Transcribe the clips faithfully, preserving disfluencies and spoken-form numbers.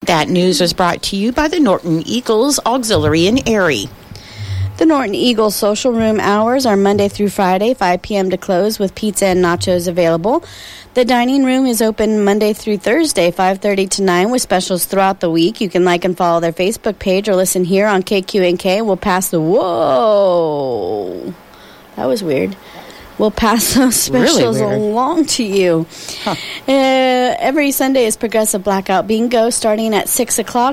That news was brought to you by the Norton Eagles Auxiliary in Erie. The Norton Eagles social room hours are Monday through Friday, five p.m. to close, with pizza and nachos available. The dining room is open Monday through Thursday, five thirty to nine, with specials throughout the week. You can like and follow their Facebook page or listen here on K Q N K. We'll pass the... Whoa! That was weird. We'll pass those specials really along to you. Huh. Uh, every Sunday is Progressive Blackout Bingo starting at six o'clock.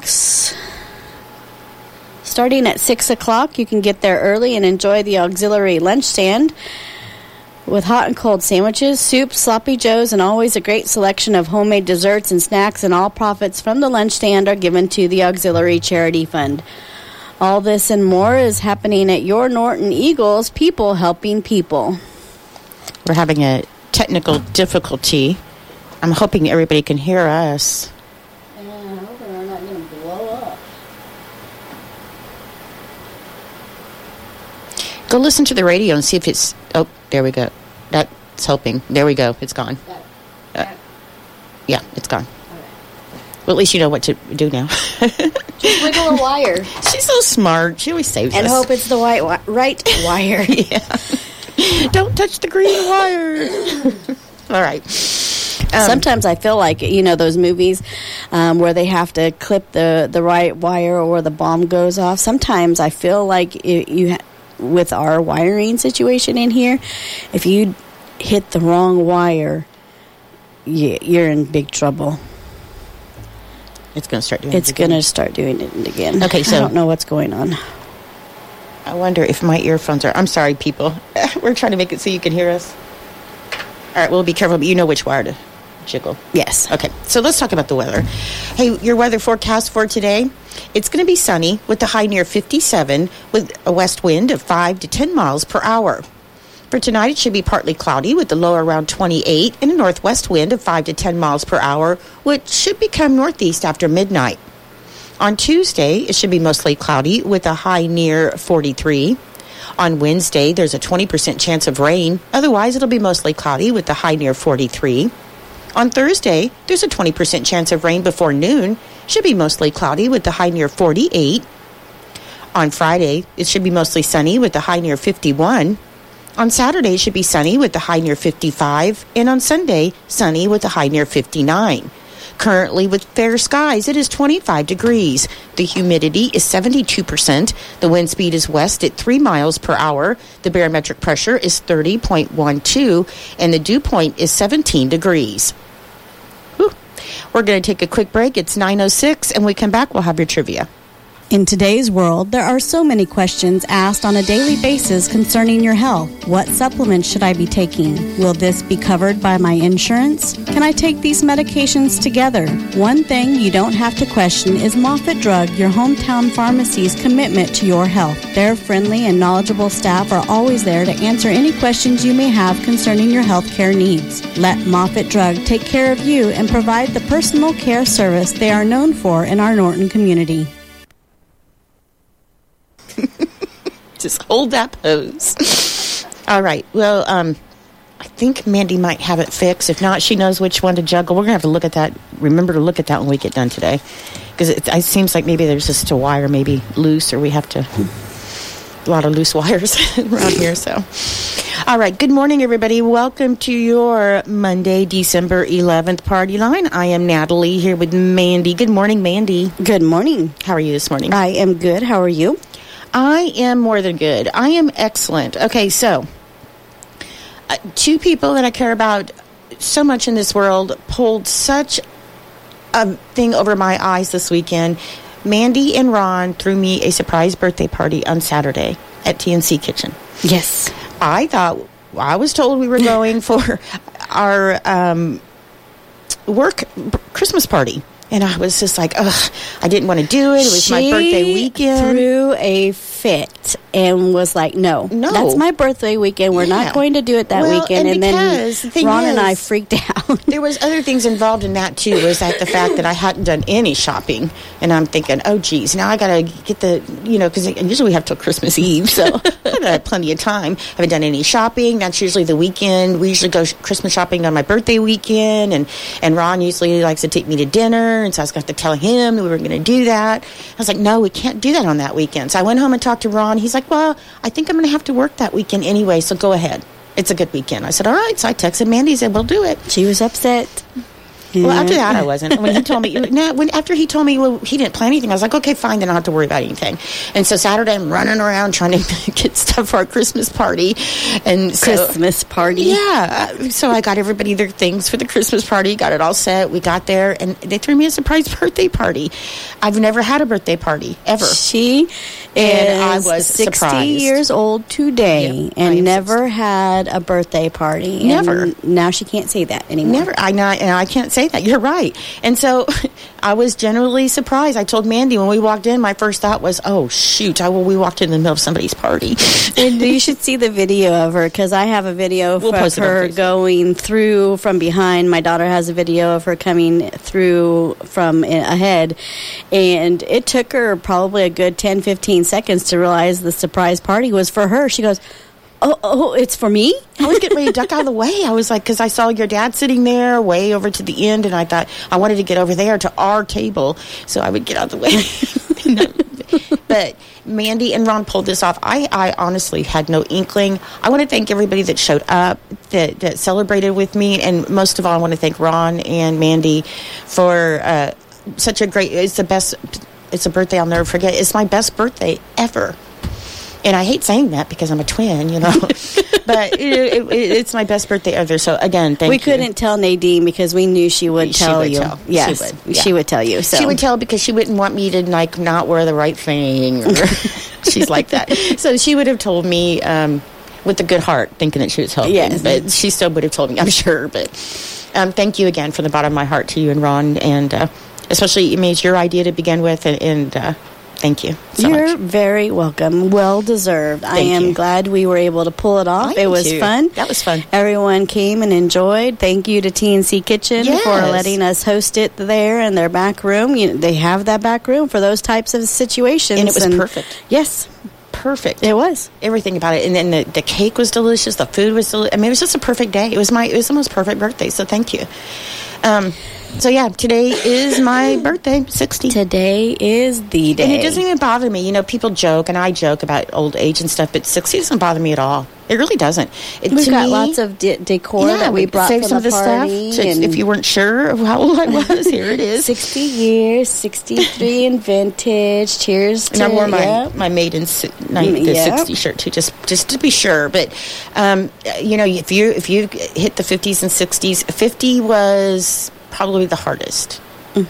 Starting at six o'clock, you can get there early and enjoy the auxiliary lunch stand with hot and cold sandwiches, soups, sloppy joes, and always a great selection of homemade desserts and snacks, and all profits from the lunch stand are given to the Auxiliary Charity Fund. All this and more is happening at your Norton Eagles, people helping people. We're having a technical difficulty. I'm hoping everybody can hear us. Yeah, I'm hoping we're not going to blow up. Go listen to the radio and see if it's... Oh, there we go. That's helping. There we go. It's gone. Uh, yeah, it's gone. Well, at least you know what to do now. Just wiggle a wire. She's so smart. She always saves and us. And hope it's the white wi- right wire. Yeah. Don't touch the green wire. All right. Um, Sometimes I feel like, you know, those movies um, where they have to clip the, the right wire or the bomb goes off. Sometimes I feel like it, you, ha- with our wiring situation in here, if you hit the wrong wire, you, you're in big trouble. It's going to start doing it's it again. It's going to start doing it again. Okay, so I don't know what's going on. I wonder if my earphones are... I'm sorry, people. We're trying to make it so you can hear us. All right, we'll be careful, but you know which wire to jiggle. Yes. Okay, so let's talk about the weather. Hey, your weather forecast for today, it's going to be sunny with the high near fifty-seven with a west wind of five to ten miles per hour. For tonight, it should be partly cloudy with the low around twenty-eight and a northwest wind of five to ten miles per hour, which should become northeast after midnight. On Tuesday, it should be mostly cloudy with a high near forty-three. On Wednesday, there's a twenty percent chance of rain. Otherwise, it'll be mostly cloudy with a high near forty-three. On Thursday, there's a twenty percent chance of rain before noon. Should be mostly cloudy with the high near forty-eight. On Friday, it should be mostly sunny with the high near fifty-one. On Saturday, it should be sunny with the high near fifty-five. And on Sunday, sunny with the high near fifty-nine. Currently, with fair skies, it is twenty-five degrees. The humidity is seventy-two percent. The wind speed is west at three miles per hour. The barometric pressure is thirty point one two, and the dew point is seventeen degrees. Whew. We're going to take a quick break. It's nine oh six, and when we come back, we'll have your trivia. In today's world, there are so many questions asked on a daily basis concerning your health. What supplements should I be taking? Will this be covered by my insurance? Can I take these medications together? One thing you don't have to question is Moffitt Drug, your hometown pharmacy's commitment to your health. Their friendly and knowledgeable staff are always there to answer any questions you may have concerning your health care needs. Let Moffitt Drug take care of you and provide the personal care service they are known for in our Norton community. Just hold that pose. All right. Well, um, I think Mandy might have it fixed. If not, she knows which one to juggle. We're going to have to look at that. Remember to look at that when we get done today. Because it, it seems like maybe there's just a wire maybe loose, or we have to... A lot of loose wires around here, so... All right. Good morning, everybody. Welcome to your Monday, December eleventh party line. I am Natalie here with Mandy. Good morning, Mandy. Good morning. How are you this morning? I am good. How are you? I am more than good. I am excellent. Okay, so uh, two people that I care about so much in this world pulled such a thing over my eyes this weekend. Mandy and Ron threw me a surprise birthday party on Saturday at T N C Kitchen. Yes. I thought, I was told we were going for our um, work Christmas party. And I was just like, ugh, I didn't want to do it. It was she my birthday weekend. Threw a fit. upset and was like, no, no. that's my birthday weekend. We're yeah. not going to do it that well, weekend. And, and the then Ron is, and I freaked out. There was other things involved in that, too, was that the fact that I hadn't done any shopping. And I'm thinking, oh, geez, now I got to get the, you know, because usually we have till Christmas Eve, so I had plenty of time. I haven't done any shopping. That's usually the weekend. We usually go Christmas shopping on my birthday weekend, and, and Ron usually likes to take me to dinner, and so I was going to have to tell him that we were going to do that. I was like, no, we can't do that on that weekend. So I went home and talked to Ron. He's like, well, I think I'm going to have to work that weekend anyway, so go ahead. It's a good weekend. I said, all right. So I texted Mandy, said, we'll do it. She was upset. Well, after that, I wasn't. When he told me, no, when after he told me, well, he didn't plan anything, I was like, okay, fine, then I don't have to worry about anything. And so Saturday, I'm running around trying to get stuff for our Christmas party. And so, Christmas party? Yeah. So I got everybody their things for the Christmas party, got it all set. We got there, and they threw me a surprise birthday party. I've never had a birthday party, ever. She and is I was sixty surprised. years old today, yep, and never sixty. Had a birthday party. Never. And now she can't say that anymore. Never. I know, and I can't say that. You're right. And so I was genuinely surprised. I told Mandy when we walked in, my first thought was, oh, shoot, I, well, we walked in the middle of somebody's party. And you should see the video of her, because I have a video we'll of her going through from behind. My daughter has a video of her coming through from ahead. And it took her probably a good ten, fifteen seconds to realize the surprise party was for her. She goes, Oh, oh, it's for me? I was getting ready to duck out of the way. I was like, because I saw your dad sitting there way over to the end, and I thought I wanted to get over there to our table so I would get out of the way. But Mandy and Ron pulled this off. I, I honestly had no inkling. I want to thank everybody that showed up, that, that celebrated with me, and most of all, I want to thank Ron and Mandy for uh, such a great, it's the best, it's a birthday I'll never forget. It's my best birthday ever. And I hate saying that because I'm a twin, you know. But it, it, it's my best birthday ever. So, again, thank we you. We couldn't tell Nadine because we knew she would she tell would you. Tell. Yes, she would. Yeah. She would tell you. So. She would tell because she wouldn't want me to, like, not wear the right thing. Or she's like that. So she would have told me um, with a good heart, thinking that she was helping. Yes. But she still would have told me, I'm sure. But um, thank you again from the bottom of my heart to you and Ron. And uh, especially, I mean, it's your idea to begin with. And... and uh, Thank you so You're much. very welcome. Well deserved. Thank I am you. glad we were able to pull it off. I it was too. fun. That was fun. Everyone came and enjoyed. Thank you to T N C Kitchen yes. for letting us host it there in their back room. You know, they have that back room for those types of situations. And it was and perfect. Yes. Perfect. It was. Everything about it. And then the, the cake was delicious. The food was delicious. I mean, it was just a perfect day. It was my, it was the most perfect birthday. So thank you. Um, So, yeah, today is my birthday, sixty. Today is the day. And it doesn't even bother me. You know, people joke, and I joke about old age and stuff, but sixty doesn't bother me at all. It really doesn't. It, We've got me, lots of de- decor yeah, that we brought save from some the of the party. stuff. So if you weren't sure of how old I was, here it is. sixty years, sixty-three in vintage. Cheers to And I wore my, yeah. my maiden si- night, the yeah. sixty shirt, too, just just to be sure. But, um, you know, if you if you hit the fifties and sixties, fifty was probably the hardest. Mm.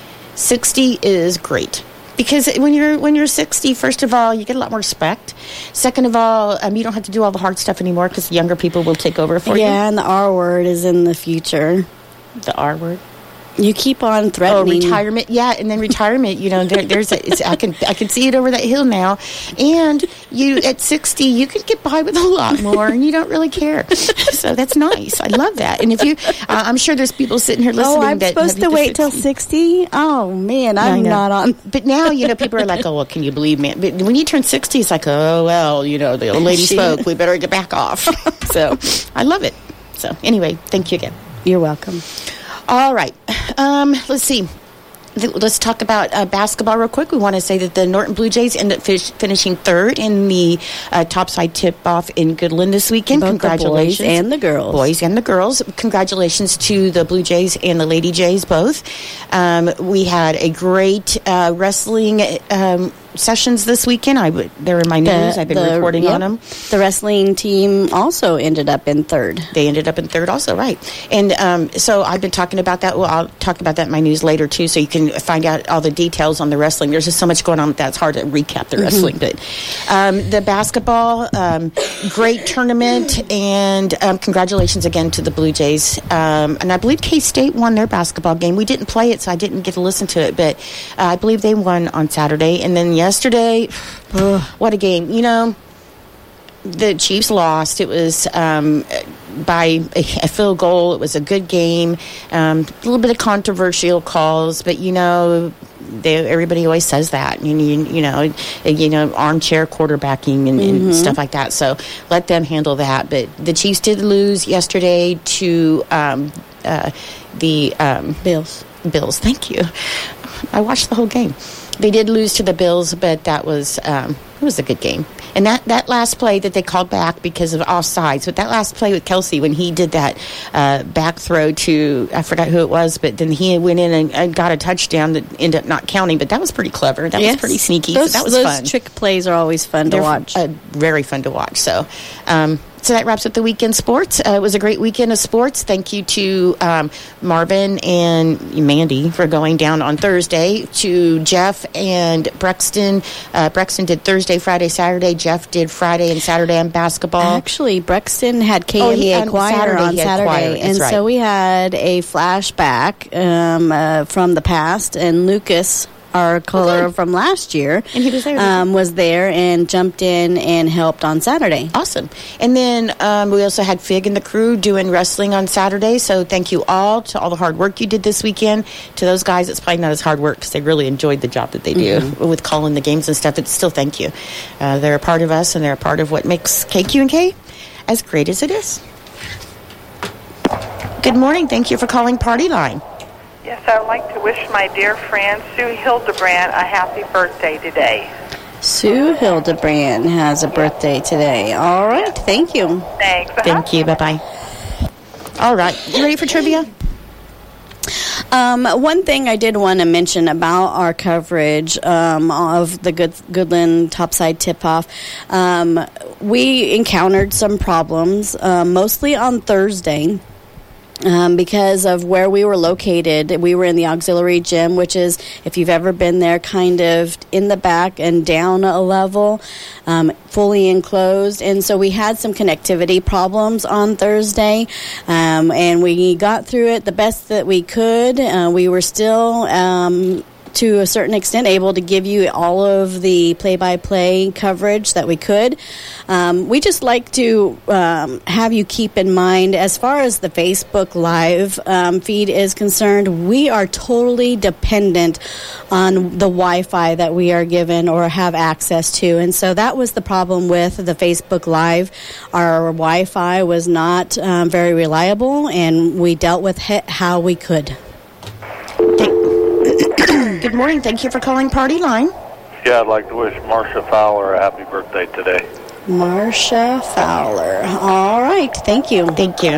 sixty is great. Because when you're when you're sixty, first of all, you get a lot more respect. Second of all, um, you don't have to do all the hard stuff anymore because younger people will take over for yeah, you. Yeah, and the R word is in the future. The R word. You keep on threatening. Oh, retirement. Yeah, and then retirement. You know, there, there's a, it's, I can I can see it over that hill now. And you at sixty, you could get by with a lot more, and you don't really care. So that's nice. I love that. And if you, uh, I'm sure there's people sitting here listening. Oh, I'm that supposed to wait till sixty. Oh man, I'm not on. But now you know people are like, oh well, can you believe me? But when you turn sixty, it's like, oh well, you know, the old lady She- spoke. We better get back off. So I love it. So anyway, thank you again. You're welcome. All right. Um, let's see. Let's talk about uh, basketball real quick. We want to say that the Norton Blue Jays ended up fish, finishing third in the uh, topside tip-off in Goodland this weekend. Both Congratulations. the boys and the girls. Boys and the girls. Congratulations to the Blue Jays and the Lady Jays both. Um, we had a great uh, wrestling um, sessions this weekend. I w- They're in my news. The, I've been the, reporting yep. on them. The wrestling team also ended up in third. They ended up in third also, right. And um, so I've been talking about that. Well, I'll talk about that in my news later, too, so you can find out all the details on the wrestling. There's just so much going on with that. It's hard to recap the wrestling. Mm-hmm. But um, the basketball, um, great tournament, and um, congratulations again to the Blue Jays. Um, and I believe K-State won their basketball game. We didn't play it, so I didn't get to listen to it, but uh, I believe they won on Saturday. And then yesterday, what a game. You know, the Chiefs lost. It was um, by a, a field goal. It was a good game. Um, a little bit of controversial calls, but, you know, they, everybody always says that. You, you, you know, you know, armchair quarterbacking and, mm-hmm. and stuff like that. So let them handle that. But the Chiefs did lose yesterday to um, uh, the um, Bills. Bills. Thank you. I watched the whole game. They did lose to the Bills, but that was um, it was a good game. And that, that last play that they called back because of offsides, but that last play with Kelsey when he did that uh, back throw to, I forgot who it was, but then he went in and, and got a touchdown that ended up not counting, but that was pretty clever. That yes. was pretty sneaky. Those, so that was those fun. Trick plays are always fun They're to watch. Uh, very fun to watch. So, um, So that wraps up the weekend sports. Uh, it was a great weekend of sports. Thank you to um, Marvin and Mandy for going down on Thursday. To Jeff and Brexton. Uh, Brexton did Thursday, Friday, Saturday. Jeff did Friday and Saturday on basketball. Actually, Brexton had K M E A oh, Choir Saturday on Saturday. Choir. And right. so we had a flashback um, uh, from the past. And Lucas, our caller okay. from last year, and he was there, um, was there and jumped in and helped on Saturday. Awesome. And then um, we also had Fig and the crew doing wrestling on Saturday. So thank you all to all the hard work you did this weekend. To those guys, it's probably not as hard work because they really enjoyed the job that they do mm-hmm. with calling the games and stuff. It's still thank you. Uh, they're a part of us, and they're a part of what makes K Q and K as great as it is. Good morning. Thank you for calling Party Line. Yes, I would like to wish my dear friend Sue Hildebrand a happy birthday today. Sue Hildebrand has a birthday today. All right, thank you. Thanks. Uh-huh. Thank you. Bye-bye. All right, you ready for trivia? Um, one thing I did want to mention about our coverage um, of the Good, Goodland Topside Tip-Off, um, we encountered some problems, uh, mostly on Thursday. Um, because of where we were located. We were in the auxiliary gym, which is, if you've ever been there, kind of in the back and down a level, um, fully enclosed. And so we had some connectivity problems on Thursday, um, and we got through it the best that we could. Uh, we were still... Um, to a certain extent, able to give you all of the play-by-play coverage that we could. Um, we just like to um, have you keep in mind, as far as the Facebook Live um, feed is concerned, we are totally dependent on the Wi-Fi that we are given or have access to. And so that was the problem with the Facebook Live. Our Wi-Fi was not um, very reliable, and we dealt with it how we could. Good morning. Thank you for calling Party Line. Yeah, I'd like to wish Marcia Fowler a happy birthday today. Marcia Fowler. All right. Thank you. Thank you.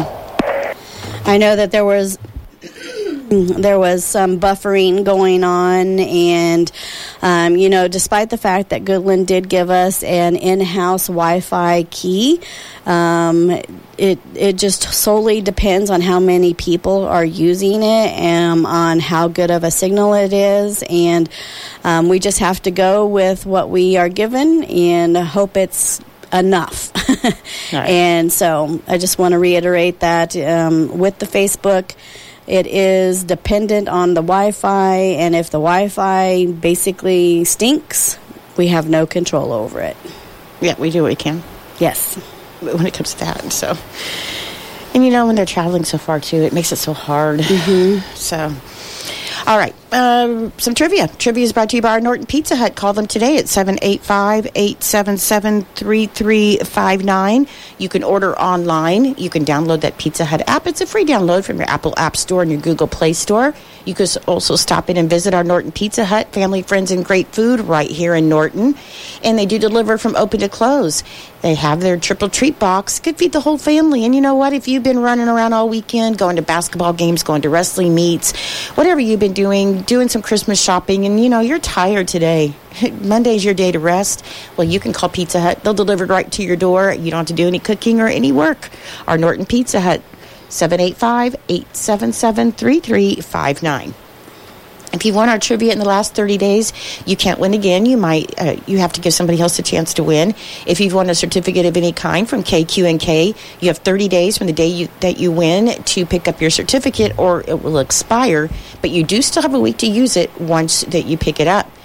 I know that there was there was some buffering going on, and um, you know, despite the fact that Goodland did give us an in-house Wi-Fi key, um, it it just solely depends on how many people are using it and on how good of a signal it is, and um, we just have to go with what we are given and hope it's enough. Right. And so I just want to reiterate that um, with the Facebook, it is dependent on the Wi-Fi, and if the Wi-Fi basically stinks, we have no control over it. Yeah, we do what we can. Yes. When it comes to that, so. And, you know, when they're traveling so far, too, it makes it so hard. Mm-hmm. So, all right. Um, some trivia. Trivia is brought to you by our Norton Pizza Hut. Call them today at seven eight five, eight seven seven, three three five nine. You can order online. You can download that Pizza Hut app. It's a free download from your Apple App Store and your Google Play Store. You can also stop in and visit our Norton Pizza Hut. Family, friends, and great food right here in Norton. And they do deliver from open to close. They have their triple treat box. Could feed the whole family. And you know what? If you've been running around all weekend, going to basketball games, going to wrestling meets, whatever you've been doing, doing some Christmas shopping, and, you know, you're tired today. Monday's your day to rest. Well, you can call Pizza Hut. They'll deliver right to your door. You don't have to do any cooking or any work. Our Norton Pizza Hut, seven eight five, eight seven seven, three three five nine. If you won our trivia in the last thirty days, you can't win again. You might, uh, you have to give somebody else a chance to win. If you've won a certificate of any kind from K Q and K, you have thirty days from the day you, that you win to pick up your certificate, or it will expire. But you do still have a week to use it once that you pick it up.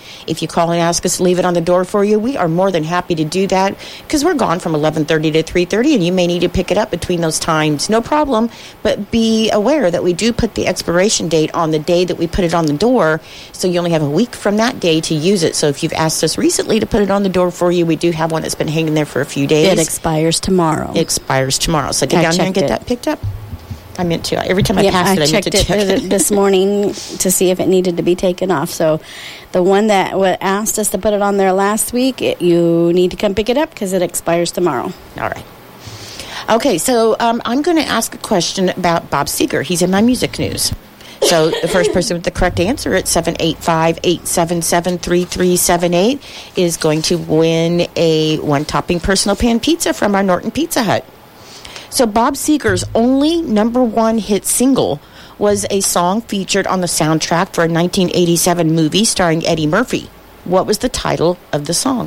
If you call and ask us to leave it on the door for you, we are more than happy to do that because we're gone from eleven thirty to three thirty, and you may need to pick it up between those times. No problem, but be aware that we do put the expiration date on the day that we put it on the door, so you only have a week from that day to use it. So if you've asked us recently to put it on the door for you, we do have one that's been hanging there for a few days. It expires tomorrow. It expires tomorrow. So get I down there and get it. that picked up. I meant to. Every time I yeah, pass I it, I meant checked to it check it. this morning to see if it needed to be taken off. So the one that w- asked us to put it on there last week, it, you need to come pick it up because it expires tomorrow. All right. Okay, so um, I'm going to ask a question about Bob Seger. He's in my music news. So the first person with the correct answer at seven eight five, eight seven seven, three three seven eight is going to win a one-topping personal pan pizza from our Norton Pizza Hut. So Bob Seger's only number one hit single was a song featured on the soundtrack for a nineteen eighty-seven movie starring Eddie Murphy. What was the title of the song?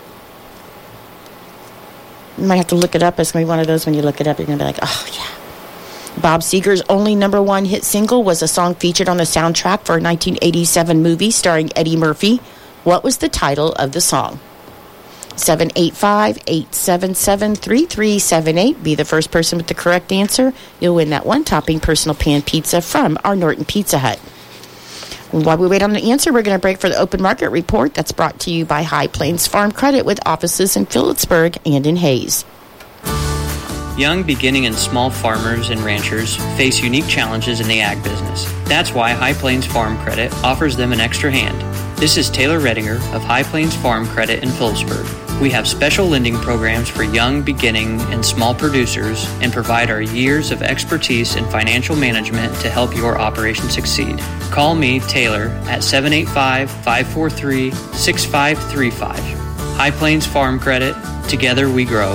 You might have to look it up. It's going to be one of those when you look it up, you're going to be like, oh, yeah. Bob Seger's only number one hit single was a song featured on the soundtrack for a nineteen eighty-seven movie starring Eddie Murphy. What was the title of the song? seven eight five, eight seven seven, three three seven eight. Be the first person with the correct answer. You'll win that one-topping personal pan pizza from our Norton Pizza Hut. While we wait on the answer, we're going to break for the open market report that's brought to you by High Plains Farm Credit with offices in Phillipsburg and in Hayes. Young, beginning, and small farmers and ranchers face unique challenges in the ag business. That's why High Plains Farm Credit offers them an extra hand. This is Taylor Redinger of High Plains Farm Credit in Phillipsburg. We have special lending programs for young, beginning, and small producers and provide our years of expertise in financial management to help your operation succeed. Call me, Taylor, at seven eight five, five four three, six five three five. High Plains Farm Credit. Together we grow.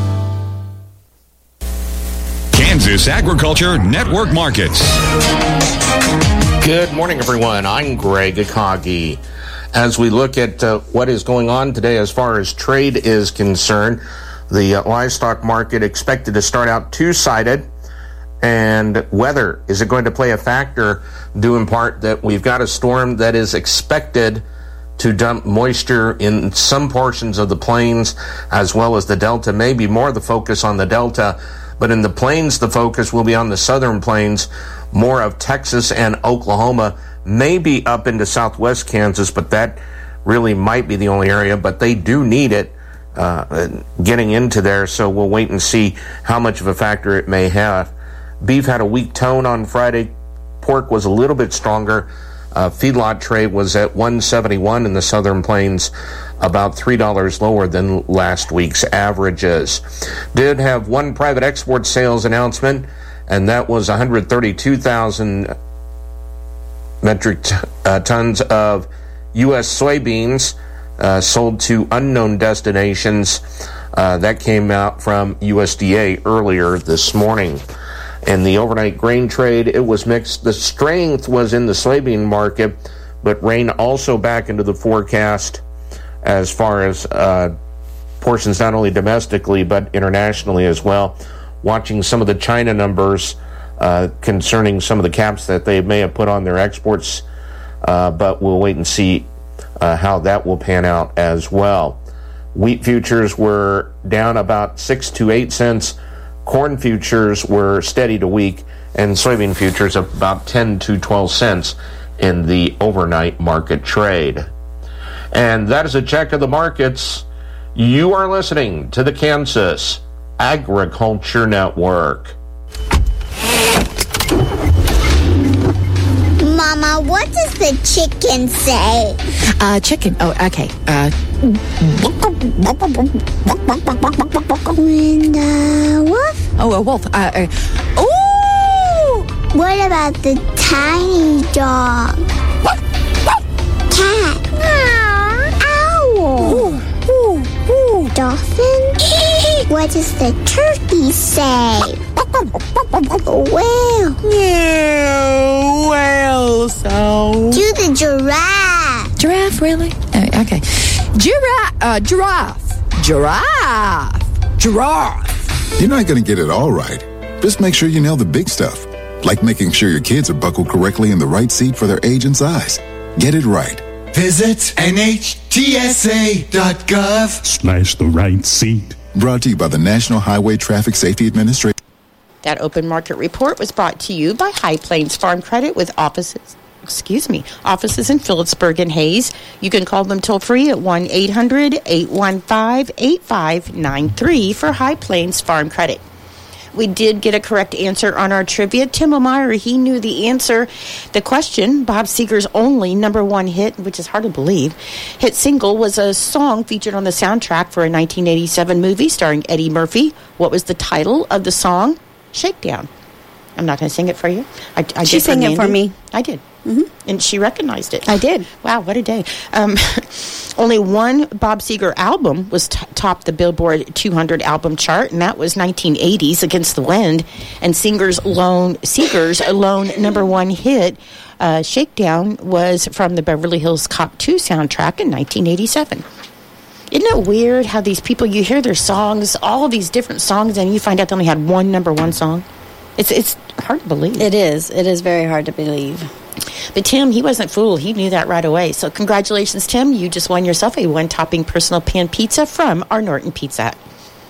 Kansas Agriculture Network Markets. Good morning, everyone. I'm Greg Akagi. As we look at uh, what is going on today as far as trade is concerned, the uh, livestock market expected to start out two-sided, and weather, is it going to play a factor due in part that we've got a storm that is expected to dump moisture in some portions of the plains as well as the Delta, maybe more the focus on the Delta, but in the plains the focus will be on the southern plains, more of Texas and Oklahoma, maybe up into southwest Kansas, but that really might be the only area, but they do need it uh, getting into there, so we'll wait and see how much of a factor it may have. Beef had a weak tone on Friday. Pork was a little bit stronger. Uh, feedlot trade was at one seventy-one in the southern plains, about three dollars lower than last week's averages. Did have one private export sales announcement, and that was one hundred thirty-two thousand metric t- uh, tons of U S soybeans uh, sold to unknown destinations. Uh, that came out from U S D A earlier this morning. In the overnight grain trade, it was mixed. The strength was in the soybean market, but rain also back into the forecast as far as uh, portions not only domestically but internationally as well. Watching some of the China numbers uh, concerning some of the caps that they may have put on their exports, uh, but we'll wait and see uh, how that will pan out as well. Wheat futures were down about six to eight cents. Corn futures were steady to weak, and soybean futures up about ten to twelve cents in the overnight market trade. And that is a check of the markets. You are listening to the Kansas Agriculture Network. Mama, what does the chicken say? Uh, chicken. Oh, okay. Uh. And uh, wolf? Oh, a wolf. Uh. uh ooh! What about the tiny dog? Cat? Owl? Ooh, ooh, ooh. Dolphin? What does the turkey say? Whale? Yeah, whale sound. Do the giraffe? Giraffe, really? Uh, okay. Giraffe. Uh, giraffe. Giraffe. Giraffe. You're not going to get it all right. Just make sure you nail the big stuff, like making sure your kids are buckled correctly in the right seat for their age and size. Get it right. Visit N H T S A dot gov slash the right seat. Brought to you by the National Highway Traffic Safety Administration. That open market report was brought to you by High Plains Farm Credit with offices, excuse me, offices in Phillipsburg and Hayes. You can call them toll free at one eight hundred eight one five eight five nine three for High Plains Farm Credit. We did get a correct answer on our trivia. Tim O'Meara, he knew the answer. The question, Bob Seger's only number one hit, which is hard to believe, hit single was a song featured on the soundtrack for a nineteen eighty-seven movie starring Eddie Murphy. What was the title of the song? Shakedown. I'm not going to sing it for you. I, I she did sang it for me. I did. Mm-hmm. And she recognized it. I did. Wow, what a day. Um, only one Bob Seger album was t- topped the Billboard two hundred album chart, and that was nineteen eighties, Against the Wind. And Singer's lone, Seger's lone number one hit, uh, Shakedown, was from the Beverly Hills Cop two soundtrack in nineteen eighty-seven. Isn't it weird how these people, you hear their songs, all these different songs, and you find out they only had one number one song? It's it's hard to believe. It is. It is very hard to believe. But Tim, he wasn't fooled. He knew that right away. So congratulations, Tim. You just won yourself a one-topping personal pan pizza from our Norton Pizza Hut.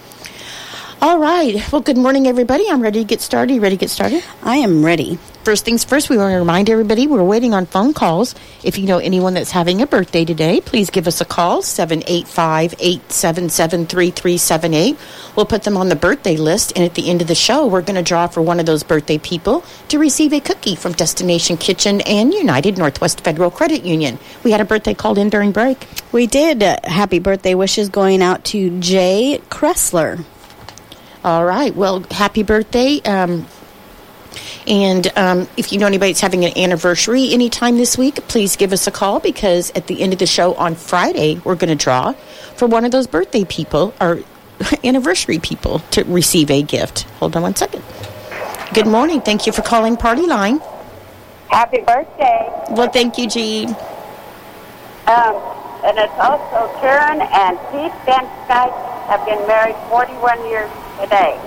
All right. Well, good morning, everybody. I'm ready to get started. You ready to get started? I am ready. First things first, we want to remind everybody we're waiting on phone calls. If you know anyone that's having a birthday today, please give us a call, seven eight five, eight seven seven, three three seven eight. We'll put them on the birthday list, and at the end of the show, we're going to draw for one of those birthday people to receive a cookie from Destination Kitchen and United Northwest Federal Credit Union. We had a birthday called in during break. We did. Uh, happy birthday wishes going out to Jay Kressler. All right. Well, happy birthday. Um, and um, if you know anybody that's having an anniversary anytime this week, please give us a call, because at the end of the show on Friday, we're going to draw for one of those birthday people or anniversary people to receive a gift. Hold on one second. Good morning. Thank you for calling Party Line. Happy birthday. Well, thank you, Jean. Um, and it's also Karen and Pete Van Skype have been married forty-one years today.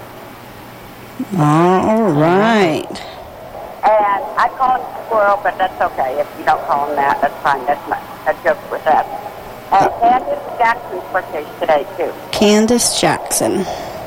All right. And I call him Squirrel, but that's okay. If you don't call him that, that's fine. That's my, a joke with that. And Candace Jackson's birthday is today, too. Candace Jackson.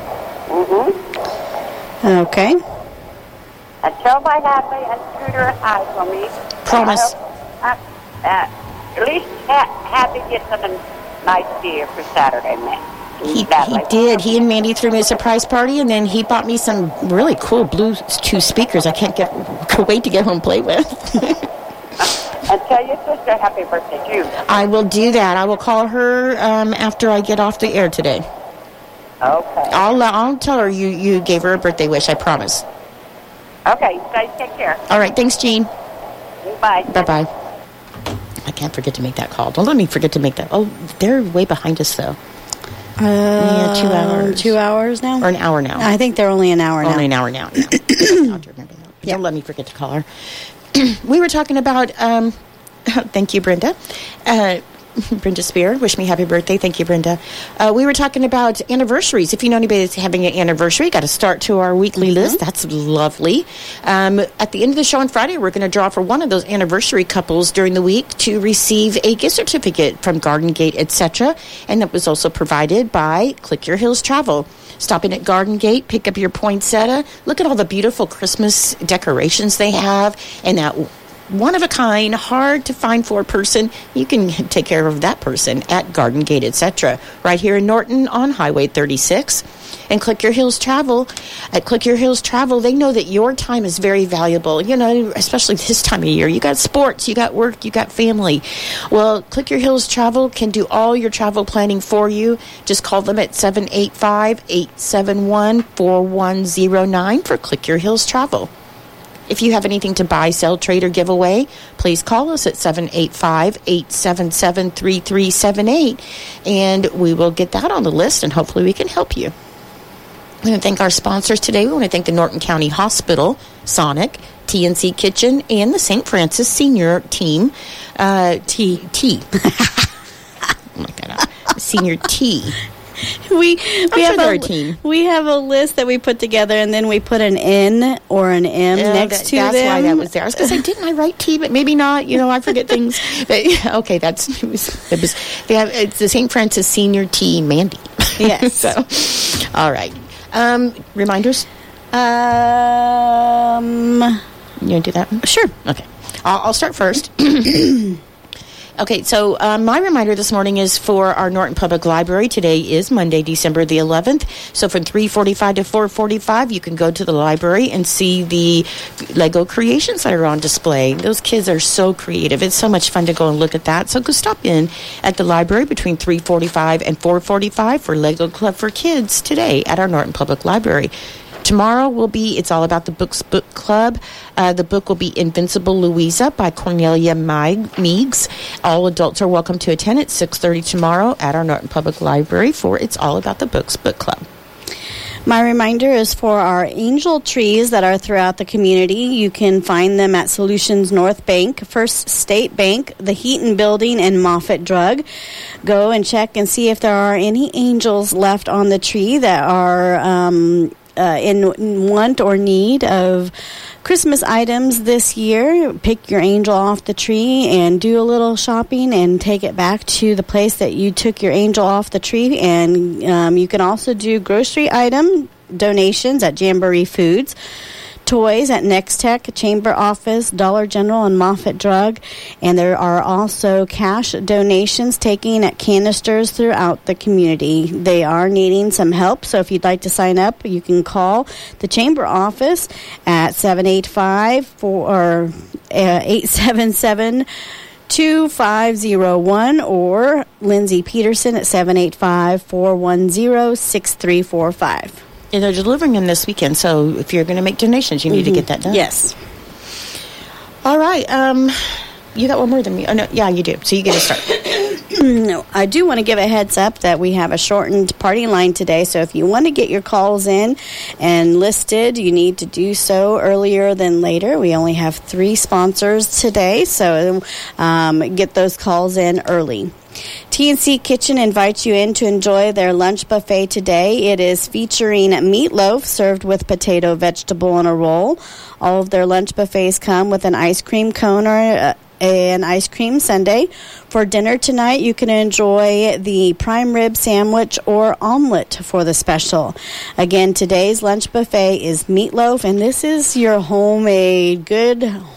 Mm-hmm. Okay. And tell my happy and Scooter hi for me. Promise. Uh, uh, at least ha- Happy gets him a nice beer for Saturday, man. He, he did. He and Mandy threw me a surprise party, and then he bought me some really cool Bluetooth speakers I can't get wait to get home and play with. And tell your sister happy birthday, too. I will do that. I will call her um, after I get off the air today. Okay. I'll, uh, I'll tell her you, you gave her a birthday wish, I promise. Okay, you guys take care. All right, thanks, Jean. Bye. Bye-bye. I can't forget to make that call. Don't let me forget to make that. Oh, they're way behind us, though. Uh, yeah, two hours. Two hours now? Or an hour now. I think they're only an hour only now. Only an hour now. now. I'll remember that. Yeah. Don't let me forget to call her. We were talking about, um, thank you, Brenda. Uh, Brenda Spear, wish me happy birthday. Thank you, Brenda. Uh, we were talking about anniversaries. If you know anybody that's having an anniversary, got to start to our weekly mm-hmm. list. That's lovely. Um, at the end of the show on Friday, we're going to draw for one of those anniversary couples during the week to receive a gift certificate from Garden Gate, et cetera. And that was also provided by Click Your Hills Travel. Stop in at Garden Gate, pick up your poinsettia. Look at all the beautiful Christmas decorations they have, and that one-of-a-kind, hard-to-find for a person. You can take care of that person at Garden Gate, et cetera. Right here in Norton on Highway thirty-six. And Click Your Hills Travel. At Click Your Hills Travel, they know that your time is very valuable, you know, especially this time of year. You got sports, you got work, you got family. Well, Click Your Hills Travel can do all your travel planning for you. Just call them at seven eight five, eight seven one, four one zero nine for Click Your Hills Travel. If you have anything to buy, sell, trade, or give away, please call us at seven eight five, eight seven seven, three three seven eight, and we will get that on the list, and hopefully we can help you. We want to thank our sponsors today. We want to thank the Norton County Hospital, Sonic, T N C Kitchen, and the Saint Francis Senior Team. Uh, T. T. Oh, my God. Senior T. we we I'm have sure a, a team. We have a list that we put together, and then we put an N or an M yeah, next that, to that's them. That's why that was there. I was going to say, didn't I write T? But maybe not. You know, I forget things. But okay, that's it was. It was they have it's the Saint Francis Senior T Mandy. Yes. So, all right. Um, reminders. Um, you want to do that one? Sure. Okay. I'll, I'll start first. Okay, so um, my reminder this morning is for our Norton Public Library. Today is Monday, December the eleventh. So from three forty-five to four forty-five, you can go to the library and see the Lego creations that are on display. Those kids are so creative. It's so much fun to go and look at that. So go stop in at the library between three forty-five and four forty-five for Lego Club for Kids today at our Norton Public Library. Tomorrow will be It's All About the Books Book Club. Uh, the book will be Invincible Louisa by Cornelia Meigs. All adults are welcome to attend at six thirty tomorrow at our Norton Public Library for It's All About the Books Book Club. My reminder is for our angel trees that are throughout the community. You can find them at Solutions North Bank, First State Bank, the Heaton Building, and Moffett Drug. Go and check and see if there are any angels left on the tree that are um, uh, in want or need of Christmas items this year. Pick your angel off the tree and do a little shopping and take it back to the place that you took your angel off the tree. And um, you can also do grocery item donations at Jamboree Foods, toys at Next Tech, Chamber Office, Dollar General, and Moffett Drug. And there are also cash donations taken at canisters throughout the community. They are needing some help, so if you'd like to sign up, you can call the Chamber Office at seven eight five four or eight seven seven two five zero one or Lindsay Peterson at seven eight five four one zero six three four five. And they're delivering them this weekend, so if you're going to make donations, you need mm-hmm. to get that done. Yes. All right. Um, you got one more than me. Oh, no, yeah, you do. So you get to start. No, I do want to give a heads up that we have a shortened party line today, so if you want to get your calls in and listed, you need to do so earlier than later. We only have three sponsors today, so um, get those calls in early. T and C Kitchen invites you in to enjoy their lunch buffet today. It is featuring meatloaf served with potato, vegetable, and a roll. All of their lunch buffets come with an ice cream cone or a, an ice cream sundae. For dinner tonight, you can enjoy the prime rib sandwich or omelet for the special. Again, today's lunch buffet is meatloaf, and this is your homemade, good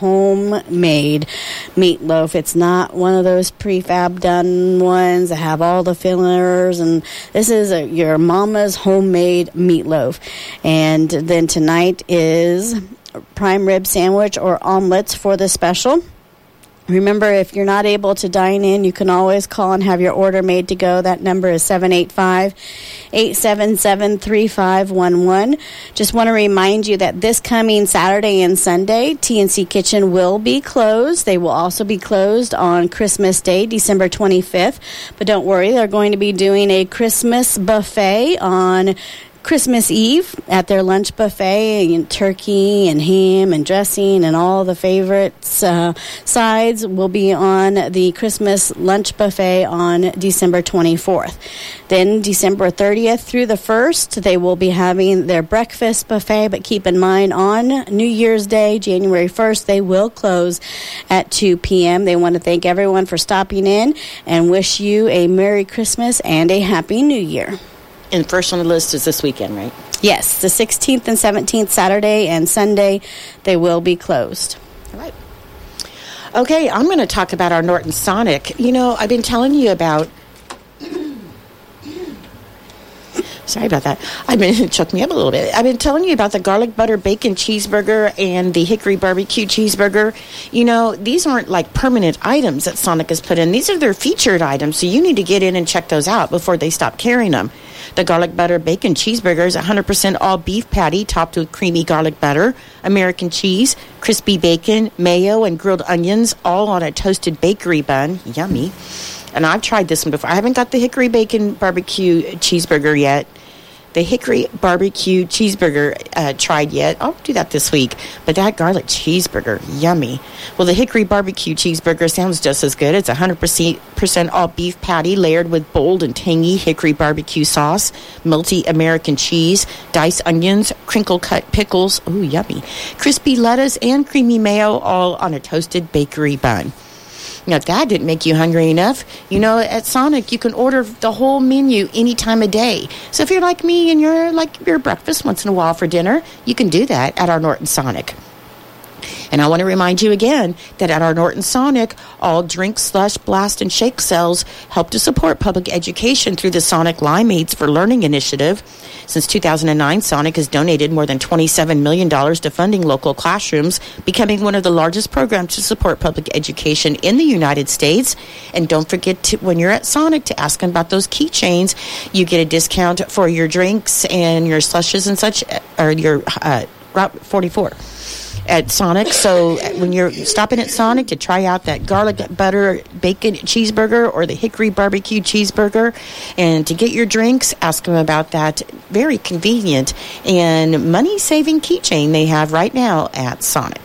homemade meatloaf. It's not one of those prefab done ones that have all the fillers, and this is a, your mama's homemade meatloaf. And then tonight is prime rib sandwich or omelets for the special. Remember, if you're not able to dine in, you can always call and have your order made to go. That number is seven eight five eight seven seven three five one one. Just want to remind you that this coming Saturday and Sunday, T and C Kitchen will be closed. They will also be closed on Christmas Day, December twenty-fifth. But don't worry, they're going to be doing a Christmas buffet on Christmas Eve at their lunch buffet, and turkey and ham and dressing and all the favorites uh, sides will be on the Christmas lunch buffet on December twenty-fourth. Then December thirtieth through the first, they will be having their breakfast buffet, but keep in mind on New Year's Day, January first, they will close at two p.m. They want to thank everyone for stopping in and wish you a Merry Christmas and a Happy New Year. And first on the list is this weekend, right? Yes, the sixteenth and seventeenth, Saturday and Sunday, they will be closed. All right. Okay, I'm going to talk about our Norton Sonic. You know, I've been telling you about... Sorry about that. I've been, it choked me up a little bit. I've been telling you about the garlic butter bacon cheeseburger and the hickory barbecue cheeseburger. You know, these aren't like permanent items that Sonic has put in. These are their featured items, so you need to get in and check those out before they stop carrying them. The garlic butter bacon cheeseburger is one hundred percent all beef patty topped with creamy garlic butter, American cheese, crispy bacon, mayo, and grilled onions, all on a toasted bakery bun. Yummy. And I've tried this one before. I haven't got the hickory bacon barbecue cheeseburger yet. the hickory barbecue cheeseburger uh, tried yet. I'll do that this week. But that garlic cheeseburger, yummy. Well, the hickory barbecue cheeseburger sounds just as good. It's one hundred percent all beef patty layered with bold and tangy hickory barbecue sauce, melty American cheese, diced onions, crinkle-cut pickles, ooh, yummy, crispy lettuce, and creamy mayo, all on a toasted bakery bun. Now, if that didn't make you hungry enough, you know, at Sonic, you can order the whole menu any time of day. So if you're like me and you're like your breakfast once in a while for dinner, you can do that at our Norton Sonic. And I want to remind you again that at our Norton Sonic, all drink, slush, blast, and shake sales help to support public education through the Sonic Limeades for Learning initiative. Since two thousand nine, Sonic has donated more than twenty-seven million dollars to funding local classrooms, becoming one of the largest programs to support public education in the United States. And don't forget to, when you're at Sonic, to ask them about those keychains. You get a discount for your drinks and your slushes and such, or your uh, Route forty-four. At Sonic. So when you're stopping at Sonic to try out that garlic butter bacon cheeseburger or the hickory barbecue cheeseburger, and to get your drinks, ask them about that very convenient and money-saving keychain they have right now at Sonic.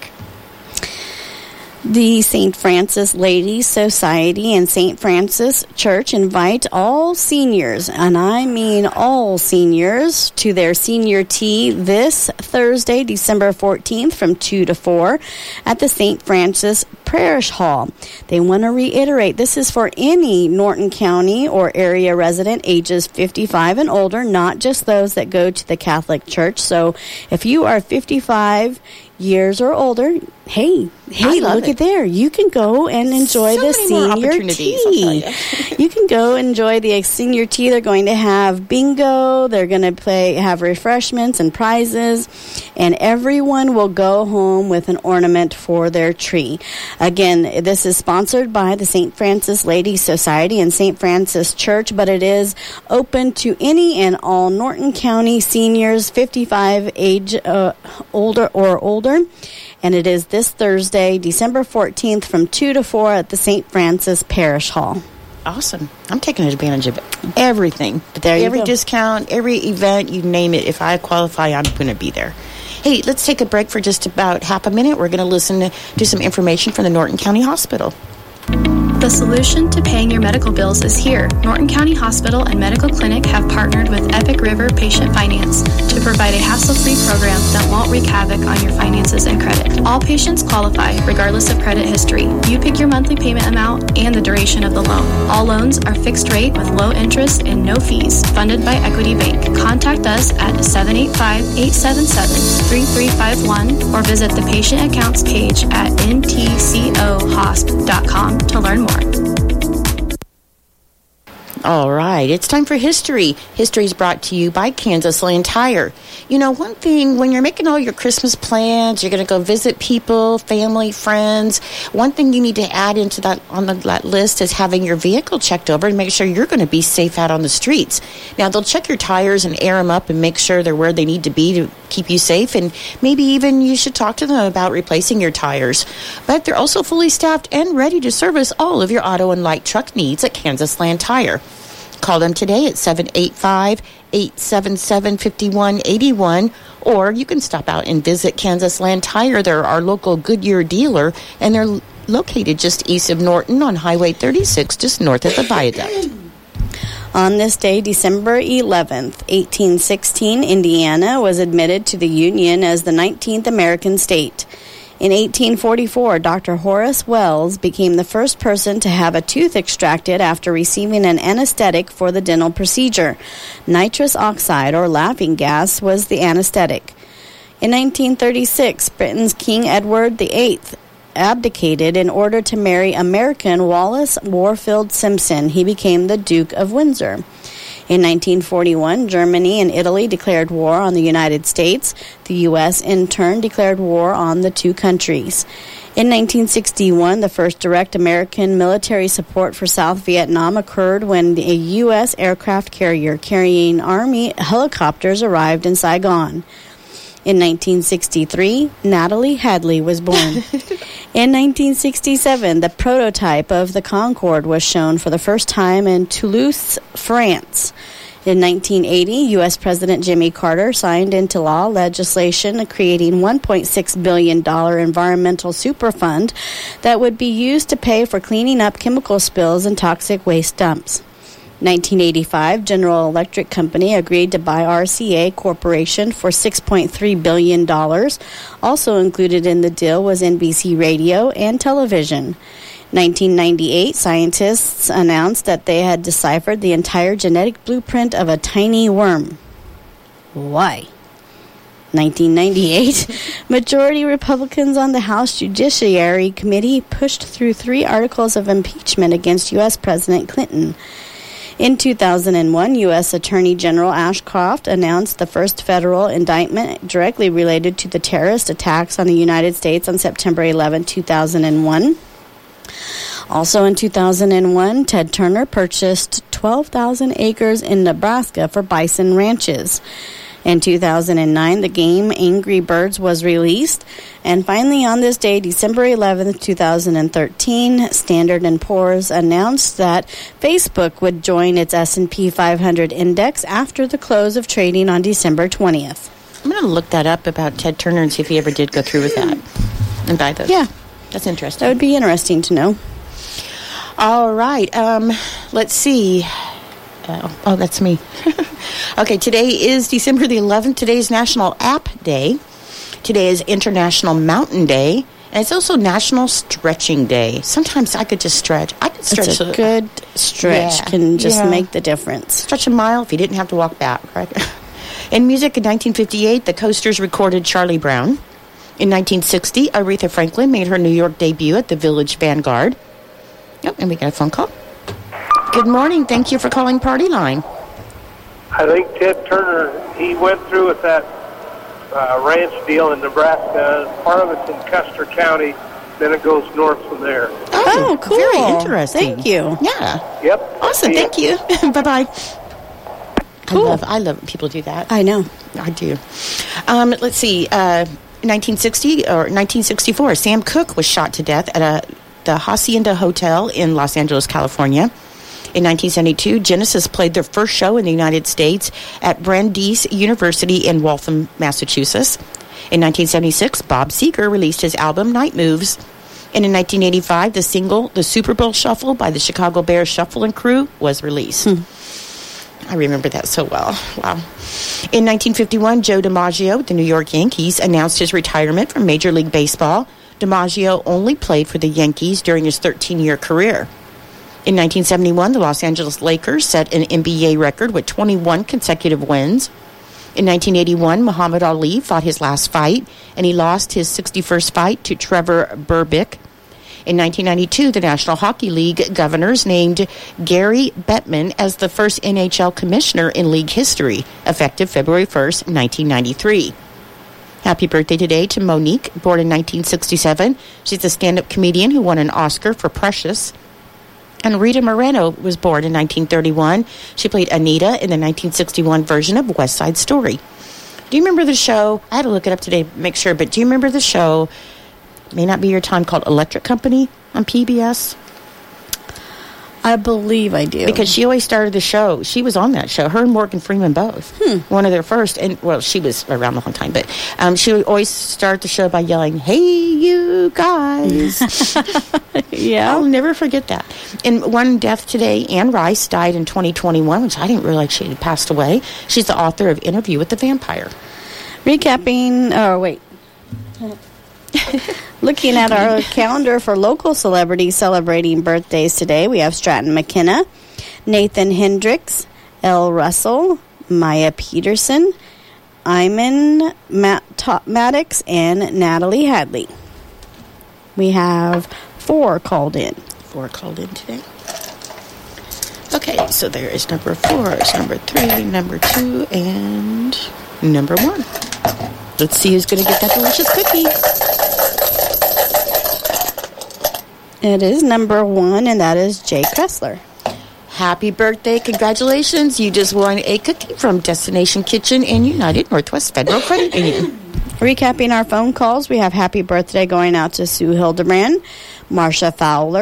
The Saint Francis Ladies Society and Saint Francis Church invite all seniors, and I mean all seniors, to their senior tea this Thursday, December fourteenth from two to four at the Saint Francis Parish Hall. They want to reiterate, this is for any Norton County or area resident ages fifty-five and older, not just those that go to the Catholic Church. So if you are fifty-five years or older, hey, hey, look it. at there. You can go and enjoy so the many more senior opportunities, tea. I'll tell you. You can go enjoy the senior tea. They're going to have bingo. They're going to play, have refreshments and prizes, and everyone will go home with an ornament for their tree. Again, this is sponsored by the Saint Francis Ladies Society and Saint Francis Church, but it is open to any and all Norton County seniors fifty-five age uh, older or older. And it is this Thursday, December fourteenth, from two to four at the Saint Francis Parish Hall. Awesome. I'm taking advantage of everything. There you every go. discount, every event, you name it. If I qualify, I'm going to be there. Hey, let's take a break for just about half a minute. We're going to listen to some information from the Norton County Hospital. The solution to paying your medical bills is here. Norton County Hospital and Medical Clinic have partnered with Epic River Patient Finance to provide a hassle-free program that won't wreak havoc on your finances and credit. All patients qualify, regardless of credit history. You pick your monthly payment amount and the duration of the loan. All loans are fixed rate with low interest and no fees, funded by Equity Bank. Contact us at seven eight five, eight seven seven, three three five one or visit the patient accounts page at n t c o hosp dot com to learn more. All right, it's time for history. History is brought to you by Kansas Land Tire. You know, one thing, when you're making all your Christmas plans, you're going to go visit people, family, friends, one thing you need to add into that on the, that list is having your vehicle checked over and make sure you're going to be safe out on the streets. Now, they'll check your tires and air them up and make sure they're where they need to be to keep you safe, and maybe even you should talk to them about replacing your tires. But they're also fully staffed and ready to service all of your auto and light truck needs at Kansas Land Tire. Call them today at seven eight five, eight seven seven, five one eight one, or you can stop out and visit Kansas Land Tire. They're our local Goodyear dealer, and they're located just east of Norton on Highway thirty-six, just north of the viaduct. On this day, December eleventh, eighteen sixteen, Indiana was admitted to the Union as the nineteenth American state. In eighteen forty-four, Doctor Horace Wells became the first person to have a tooth extracted after receiving an anesthetic for the dental procedure. Nitrous oxide, or laughing gas, was the anesthetic. In nineteen thirty-six, Britain's King Edward the Eighth abdicated in order to marry American Wallace Warfield Simpson. He became the Duke of Windsor. In nineteen forty-one, Germany and Italy declared war on the United States. The U S in turn declared war on the two countries. In nineteen sixty-one, the first direct American military support for South Vietnam occurred when a U S aircraft carrier carrying Army helicopters arrived in Saigon. In nineteen sixty-three, Natalie Hadley was born. In nineteen sixty-seven, the prototype of the Concorde was shown for the first time in Toulouse, France. In nineteen eighty, U S. President Jimmy Carter signed into law legislation creating one point six billion dollars environmental superfund that would be used to pay for cleaning up chemical spills and toxic waste dumps. nineteen eighty-five, General Electric Company agreed to buy R C A Corporation for six point three billion dollars. Also included in the deal was N B C Radio and Television. nineteen ninety-eight, scientists announced that they had deciphered the entire genetic blueprint of a tiny worm. Why? nineteen ninety-eight, majority Republicans on the House Judiciary Committee pushed through three articles of impeachment against U S. President Clinton. In two thousand one, U S. Attorney General Ashcroft announced the first federal indictment directly related to the terrorist attacks on the United States on September eleventh, two thousand one. Also in two thousand one, Ted Turner purchased twelve thousand acres in Nebraska for bison ranches. In two thousand nine, the game Angry Birds was released. And finally, on this day, December eleventh, two thousand thirteen, Standard and Poor's announced that Facebook would join its S and P five hundred index after the close of trading on December twentieth. I'm going to look that up about Ted Turner and see if he ever did go through with that and buy those. Yeah. That's interesting. That would be interesting to know. All right. Um, let's see. Oh, oh, that's me. Okay, today is December the eleventh. Today is National App Day. Today is International Mountain Day. And it's also National Stretching Day. Sometimes I could just stretch. I could stretch. It's a, a good stretch. Yeah, can just yeah. make the difference. Stretch a mile if you didn't have to walk back, right? In music, in nineteen fifty-eight, the Coasters recorded Charlie Brown. In nineteen sixty, Aretha Franklin made her New York debut at the Village Vanguard. Oh, and we got a phone call. Good morning. Thank you for calling Party Line. I think Ted Turner, he went through with that uh, ranch deal in Nebraska. Part of it's in Custer County. Then it goes north from there. Oh, oh cool. Very interesting. Thank you. Yeah. Yep. Awesome. Thank you. Bye-bye. Cool. I love, I love when people do that. I know. I do. Um, let's see. Uh, nineteen sixty or nineteen sixty-four, Sam Cooke was shot to death at a the Hacienda Hotel in Los Angeles, California. In nineteen seventy-two, Genesis played their first show in the United States at Brandeis University in Waltham, Massachusetts. In nineteen seventy-six, Bob Seger released his album Night Moves. And in nineteen eighty-five, the single The Super Bowl Shuffle by the Chicago Bears Shuffle and Crew was released. Hmm. I remember that so well. Wow. In nineteen fifty-one, Joe DiMaggio with the New York Yankees announced his retirement from Major League Baseball. DiMaggio only played for the Yankees during his thirteen-year career. In nineteen seventy-one, the Los Angeles Lakers set an N B A record with twenty-one consecutive wins. In nineteen eighty-one, Muhammad Ali fought his last fight, and he lost his sixty-first fight to Trevor Berbick. In nineteen ninety-two, the National Hockey League governors named Gary Bettman as the first N H L commissioner in league history, effective February first, nineteen ninety-three. Happy birthday today to Monique, born in nineteen sixty-seven. She's a stand-up comedian who won an Oscar for Precious. And Rita Moreno was born in nineteen thirty-one. She played Anita in the nineteen sixty-one version of West Side Story. Do you remember the show? I had to look it up today to make sure, but do you remember the show, May Not Be Your Time, called Electric Company on P B S? I believe I do. Because she always started the show. She was on that show. Her and Morgan Freeman both. Hmm. One of their first. And, well, she was around the whole time. But um, she would always start the show by yelling, "Hey, you guys." Yeah. I'll never forget that. And one death today, Anne Rice died in twenty twenty-one, which I didn't realize she had passed away. She's the author of Interview with the Vampire. Recapping. Oh, wait. Looking at our calendar for local celebrities celebrating birthdays today, we have Stratton McKenna, Nathan Hendricks, Elle Russell, Maya Peterson, Iman Matt- Maddox, and Natalie Hadley. We have four called in. Four called in today. Okay, so there is number four, there's number three, number two, and number one. Let's see who's going to get that delicious cookie. It is number one, and that is Jay Kressler. Happy birthday. Congratulations. You just won a cookie from Destination Kitchen and United Northwest Federal Credit Union. Recapping our phone calls, we have happy birthday going out to Sue Hildebrand, Marsha Fowler,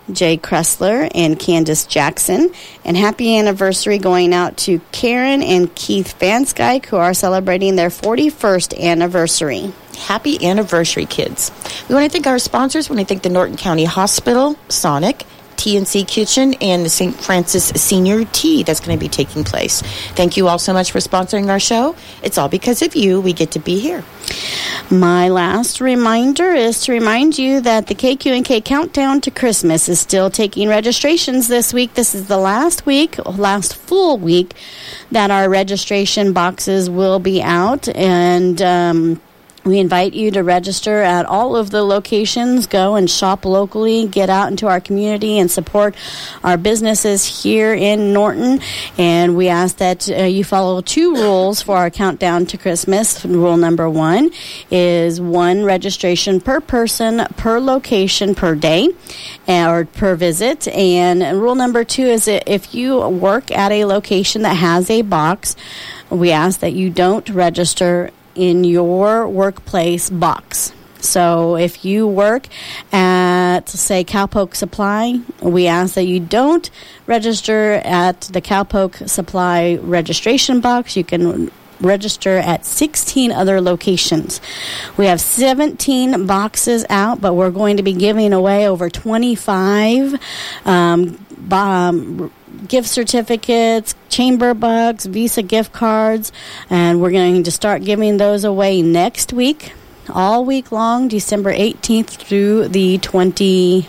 Jay Kressler, and Candace Jackson. And happy anniversary going out to Karen and Keith Vanskyke, who are celebrating their forty-first anniversary. Happy anniversary, kids. We want to thank our sponsors. We want to thank the Norton County Hospital, Sonic, T N C Kitchen, and the Saint Francis Senior Tea that's going to be taking place. Thank you all so much for sponsoring our show. It's all because of you we get to be here. My last reminder is to remind you that the K Q and K Countdown to Christmas is still taking registrations this week. This is the last week, last full week, that our registration boxes will be out, and um we invite you to register at all of the locations. Go and shop locally, get out into our community, and support our businesses here in Norton. And we ask that uh, you follow two rules for our countdown to Christmas. Rule number one is one registration per person, per location, per day, or per visit. And rule number two is that if you work at a location that has a box, we ask that you don't register in your workplace box. So if you work at, say, Cowpoke Supply, we ask that you don't register at the Cowpoke Supply registration box. You can register at sixteen other locations. We have seventeen boxes out, but we're going to be giving away over twenty-five um, um gift certificates, chamber bucks, Visa gift cards, and we're going to start giving those away next week, all week long, December eighteenth through the twenty-second.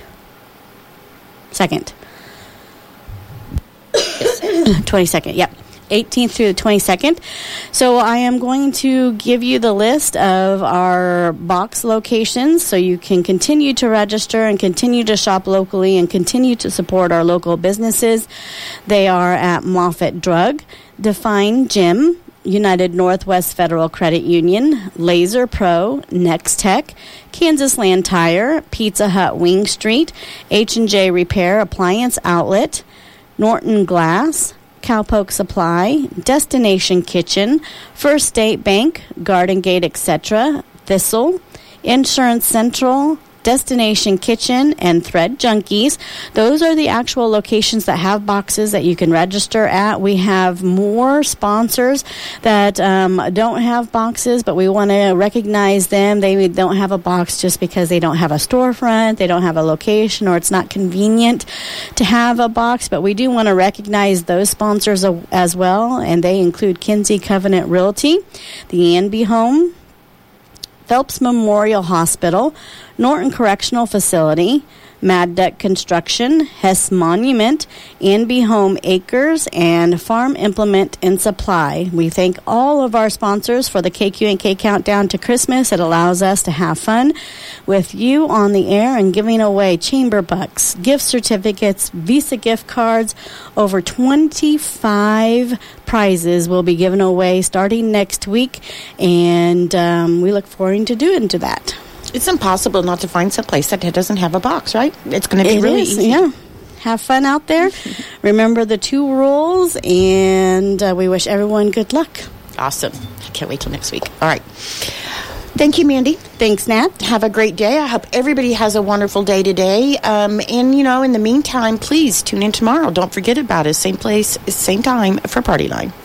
twenty-second, yep. eighteenth through the twenty-second. So I am going to give you the list of our box locations so you can continue to register and continue to shop locally and continue to support our local businesses. They are at Moffett Drug, Define Gym, United Northwest Federal Credit Union, Laser Pro, Next Tech, Kansas Land Tire, Pizza Hut Wing Street, H and J Repair Appliance Outlet, Norton Glass, Cowpoke Supply, Destination Kitchen, First State Bank, Garden Gate, et cetera, Thistle, Insurance Central, Destination Kitchen, and Thread Junkies. Those are the actual locations that have boxes that you can register at. We have more sponsors that um, don't have boxes, but we want to recognize them. They don't have a box just because they don't have a storefront, they don't have a location, or it's not convenient to have a box. But we do want to recognize those sponsors as well, and they include Kinsey Covenant Realty, the Anby Home, Phelps Memorial Hospital, Norton Correctional Facility, Mad Duck Construction, Hess Monument, Anby Home Acres, and Farm Implement and Supply. We thank all of our sponsors for the K Q and K Countdown to Christmas. It allows us to have fun with you on the air and giving away chamber bucks, gift certificates, Visa gift cards. Over twenty-five prizes will be given away starting next week, and um, we look forward to doing to that. It's impossible not to find some place that doesn't have a box, right? It's going to be it really is, easy. Yeah. Have fun out there. Remember the two rules, and uh, we wish everyone good luck. Awesome. I can't wait till next week. All right. Thank you, Mandy. Thanks, Nat. Have a great day. I hope everybody has a wonderful day today. Um, and, you know, in the meantime, please tune in tomorrow. Don't forget about it. Same place, same time for Party Line.